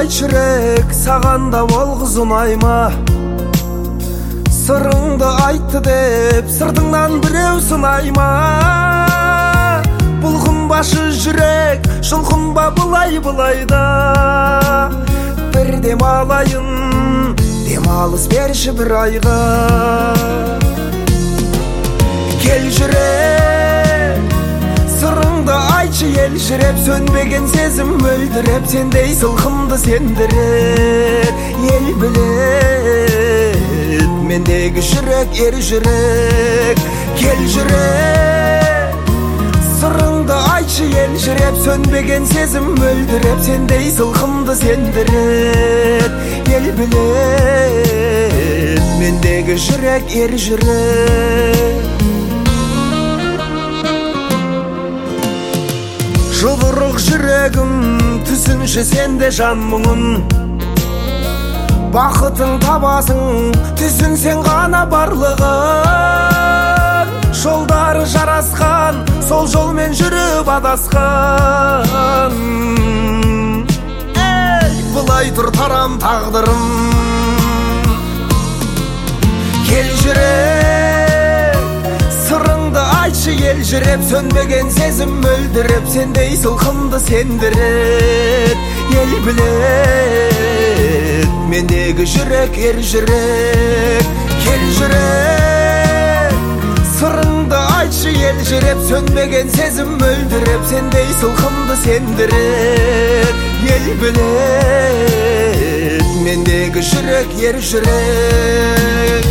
айтшы жүрек, саған да ол қыз ұнайма? Сырыңды айтты деп сыртыңнан біреу сынайма? Бұлқынбашы жүрек, жұлқынба былай-былайда. Bir демалайын, демалыс берші бір айға. Кел жүрек, сырыңды айтшы елжіреп, сөнбеген сезім мөлдіреп, сендей сылқымды сендірер. Ел білет, мендегі жүрек, ер жүрек. Кел жүрек, сырыңды айтшы елжіреп, сөнбеген сезім мөлдіреп, сендей сылқымды сендірер. Ел білет, мендегі жүрек, ер жүрек. Жұдырық жүрегім, түсінші сенде жан мұңын. Бақытың табасың, түсін сен ғана барлығын. Жолдары жарасқан, сол жолмен жүріп адасқан. Бұлай тұр тарам тағдырым. Кел жүрек, сырыңды айтшы елжіреп, сөнбеген сезім мөлдіреп, сендей сылқымды сендірер. Ел білет, мендегі жүрек, ер жүрек. Кел жүрек, сырыңды айтшы елжіреп, сөнбеген сезім мөлдіреп, сендей сылқымды сендірер. Ел білет, мендегі жүрек, ер жүрек.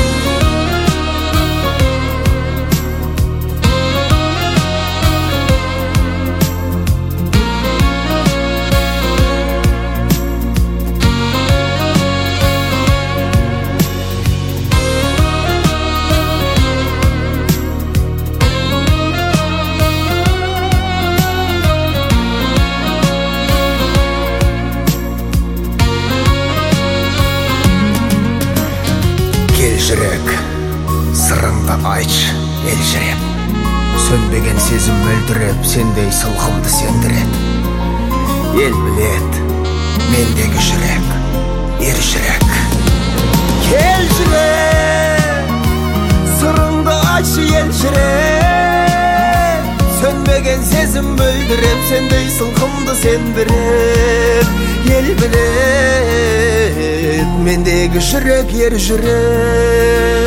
Жүрек, сырыңды айтшы елжіреп, сөнбеген сезім мөлдіреп, сендей сылқымды сендірет. Ел білет, мендегі жүрек, ер жүрек. Кел жүрек, сырыңды айтшы елжіреп, сөнбеген сезім мөлдіреп, сендей сылқымды сендірет. Ел білет, мендегі жүрек, ер жүрек.